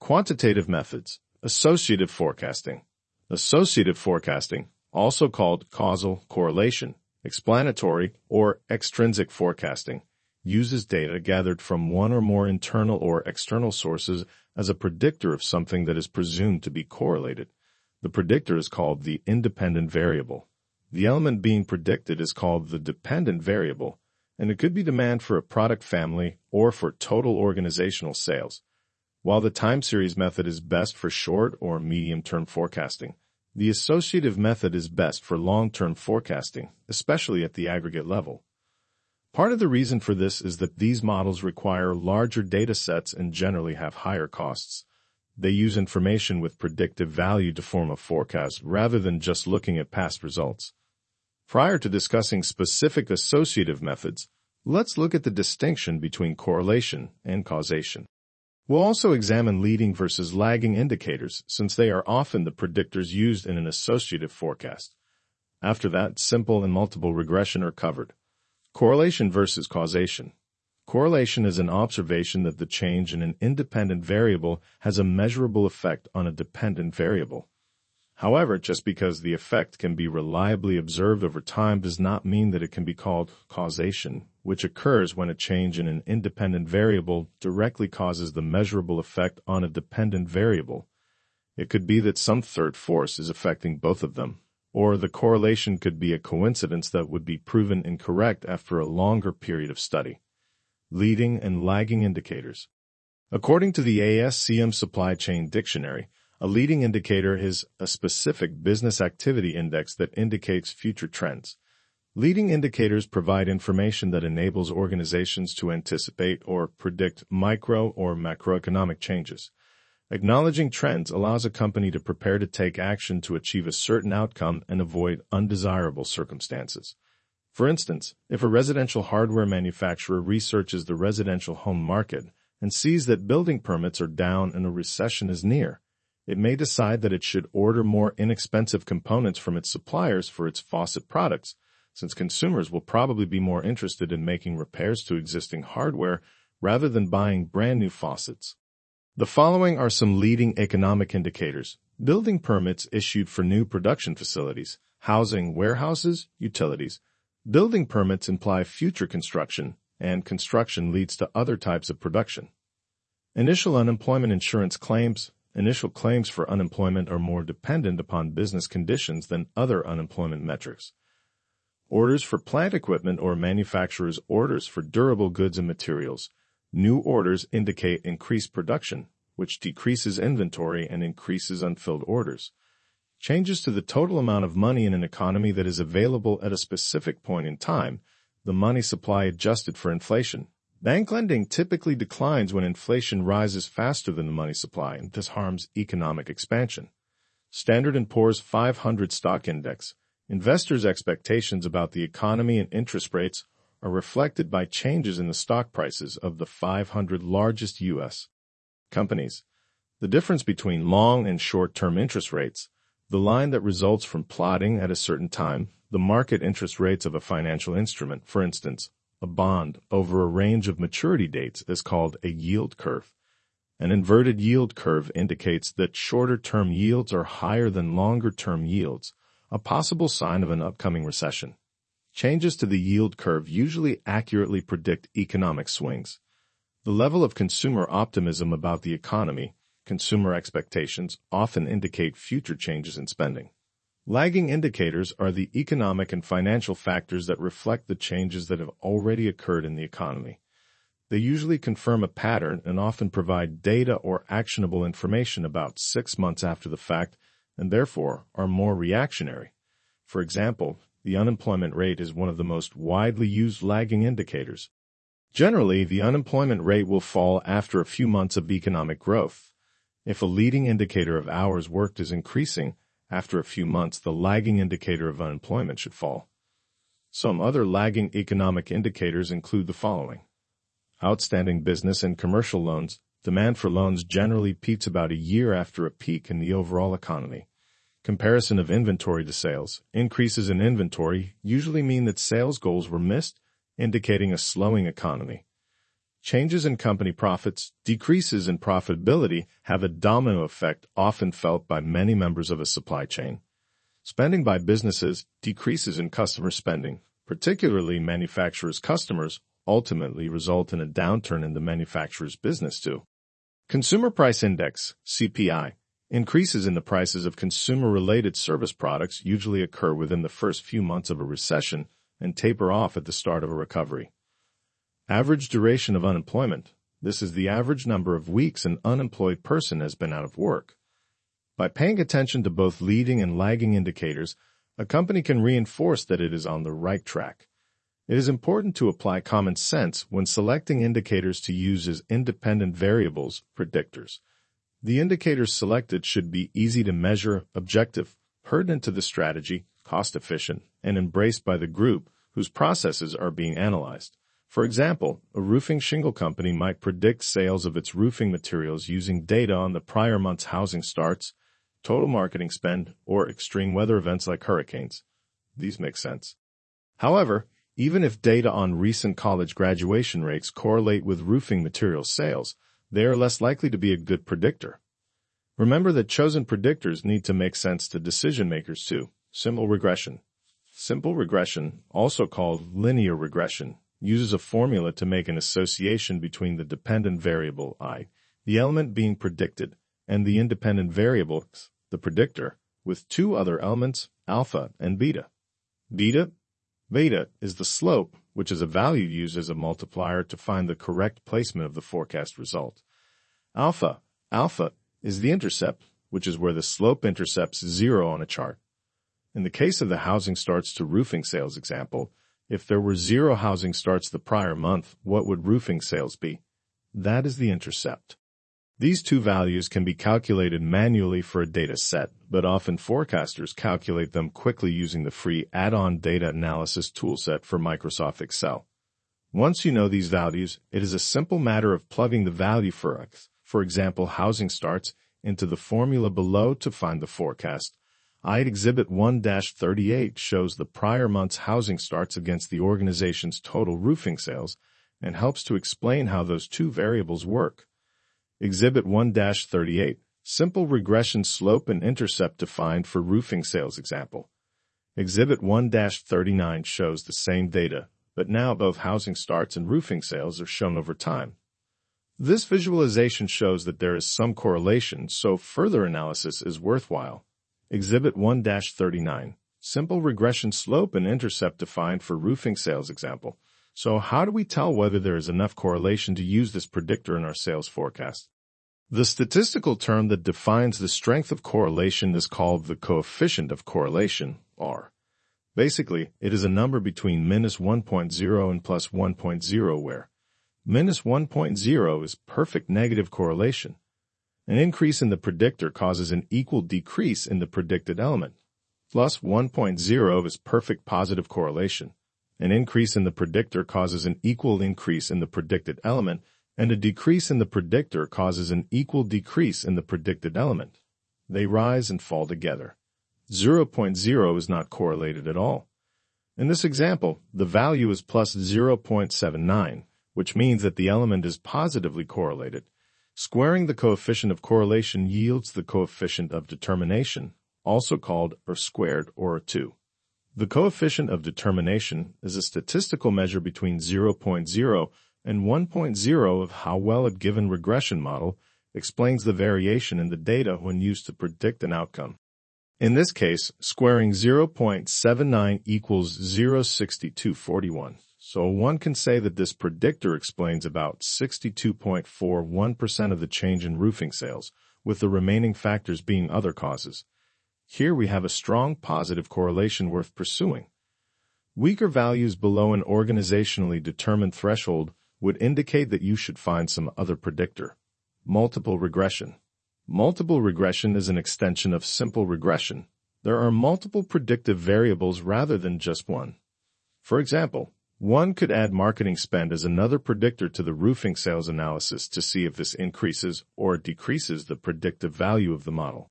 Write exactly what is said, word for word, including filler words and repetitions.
Quantitative methods. Associative forecasting. Associative forecasting, also called causal correlation, explanatory, or extrinsic forecasting, uses data gathered from one or more internal or external sources as a predictor of something that is presumed to be correlated. The predictor is called the independent variable. The element being predicted is called the dependent variable, and it could be demand for a product family or for total organizational sales. While the time series method is best for short or medium-term forecasting, the associative method is best for long-term forecasting, especially at the aggregate level. Part of the reason for this is that these models require larger data sets and generally have higher costs. They use information with predictive value to form a forecast rather than just looking at past results. Prior to discussing specific associative methods, let's look at the distinction between correlation and causation. We'll also examine leading versus lagging indicators, since they are often the predictors used in an associative forecast. After that, simple and multiple regression are covered. Correlation versus causation. Correlation is an observation that the change in an independent variable has a measurable effect on a dependent variable. However, just because the effect can be reliably observed over time does not mean that it can be called causation, which occurs when a change in an independent variable directly causes the measurable effect on a dependent variable. It could be that some third force is affecting both of them, or the correlation could be a coincidence that would be proven incorrect after a longer period of study. Leading and lagging indicators. According to the A S C M Supply Chain Dictionary, a leading indicator is a specific business activity index that indicates future trends. Leading indicators provide information that enables organizations to anticipate or predict micro or macroeconomic changes. Acknowledging trends allows a company to prepare to take action to achieve a certain outcome and avoid undesirable circumstances. For instance, if a residential hardware manufacturer researches the residential home market and sees that building permits are down and a recession is near, it may decide that it should order more inexpensive components from its suppliers for its faucet products, since consumers will probably be more interested in making repairs to existing hardware rather than buying brand new faucets. The following are some leading economic indicators. Building permits issued for new production facilities, housing, warehouses, utilities. Building permits imply future construction, and construction leads to other types of production. Initial unemployment insurance claims. Initial claims for unemployment are more dependent upon business conditions than other unemployment metrics. Orders for plant equipment or manufacturers' orders for durable goods and materials. New orders indicate increased production, which decreases inventory and increases unfilled orders. Changes to the total amount of money in an economy that is available at a specific point in time, the money supply adjusted for inflation. Bank lending typically declines when inflation rises faster than the money supply, and this harms economic expansion. Standard and Poor's five hundred Stock Index. Investors' expectations about the economy and interest rates are reflected by changes in the stock prices of the five hundred largest U S companies. The difference between long and short-term interest rates, the line that results from plotting at a certain time, the market interest rates of a financial instrument, for instance, a bond, over a range of maturity dates is called a yield curve. An inverted yield curve indicates that shorter-term yields are higher than longer-term yields, a possible sign of an upcoming recession. Changes to the yield curve usually accurately predict economic swings. The level of consumer optimism about the economy, consumer expectations, often indicate future changes in spending. Lagging indicators are the economic and financial factors that reflect the changes that have already occurred in the economy. They usually confirm a pattern and often provide data or actionable information about six months after the fact and therefore are more reactionary. For example, the unemployment rate is one of the most widely used lagging indicators. Generally, the unemployment rate will fall after a few months of economic growth. If a leading indicator of hours worked is increasing, after a few months, the lagging indicator of unemployment should fall. Some other lagging economic indicators include the following. Outstanding business and commercial loans. Demand for loans generally peaks about a year after a peak in the overall economy. Comparison of inventory to sales. Increases in inventory usually mean that sales goals were missed, indicating a slowing economy. Changes in company profits, decreases in profitability have a domino effect often felt by many members of a supply chain. Spending by businesses, decreases in customer spending, particularly manufacturers' customers, ultimately result in a downturn in the manufacturer's business too. Consumer Price Index, C P I, increases in the prices of consumer-related service products usually occur within the first few months of a recession and taper off at the start of a recovery. Average duration of unemployment. This is the average number of weeks an unemployed person has been out of work. By paying attention to both leading and lagging indicators, a company can reinforce that it is on the right track. It is important to apply common sense when selecting indicators to use as independent variables, predictors. The indicators selected should be easy to measure, objective, pertinent to the strategy, cost-efficient, and embraced by the group whose processes are being analyzed. For example, a roofing shingle company might predict sales of its roofing materials using data on the prior month's housing starts, total marketing spend, or extreme weather events like hurricanes. These make sense. However, even if data on recent college graduation rates correlate with roofing material sales, they are less likely to be a good predictor. Remember that chosen predictors need to make sense to decision makers too. Simple regression. Simple regression, also called linear regression, uses a formula to make an association between the dependent variable I, the element being predicted, and the independent variable, the predictor, with two other elements, alpha and beta. Beta, beta is the slope, which is a value used as a multiplier to find the correct placement of the forecast result. Alpha, alpha is the intercept, which is where the slope intercepts zero on a chart. In the case of the housing starts to roofing sales example, if there were zero housing starts the prior month, what would roofing sales be? That is the intercept. These two values can be calculated manually for a data set, but often forecasters calculate them quickly using the free add-on data analysis toolset for Microsoft Excel. Once you know these values, it is a simple matter of plugging the value for X, for example housing starts, into the formula below to find the forecast. I Exhibit one dash thirty-eight shows the prior month's housing starts against the organization's total roofing sales and helps to explain how those two variables work. Exhibit one dash thirty-eight, simple regression slope and intercept defined for roofing sales example. Exhibit one dash thirty-nine shows the same data, but now both housing starts and roofing sales are shown over time. This visualization shows that there is some correlation, so further analysis is worthwhile. Exhibit one dash thirty-nine, simple regression slope and intercept defined for roofing sales example. So how do we tell whether there is enough correlation to use this predictor in our sales forecast? The statistical term that defines the strength of correlation is called the coefficient of correlation, R. Basically, it is a number between minus one point zero and plus one point zero where minus one point zero is perfect negative correlation. An increase in the predictor causes an equal decrease in the predicted element. Plus one point zero is perfect positive correlation. An increase in the predictor causes an equal increase in the predicted element, and a decrease in the predictor causes an equal decrease in the predicted element. They rise and fall together. zero point zero is not correlated at all. In this example, the value is plus zero point seven nine, which means that the element is positively correlated. Squaring the coefficient of correlation yields the coefficient of determination, also called R squared or R two. The coefficient of determination is a statistical measure between zero point zero and one point zero of how well a given regression model explains the variation in the data when used to predict an outcome. In this case, squaring zero point seven nine equals zero point six two four one. So one can say that this predictor explains about sixty-two point four one percent of the change in roofing sales, with the remaining factors being other causes. Here we have a strong positive correlation worth pursuing. Weaker values below an organizationally determined threshold would indicate that you should find some other predictor. Multiple regression. Multiple regression is an extension of simple regression. There are multiple predictive variables rather than just one. For example, one could add marketing spend as another predictor to the roofing sales analysis to see if this increases or decreases the predictive value of the model.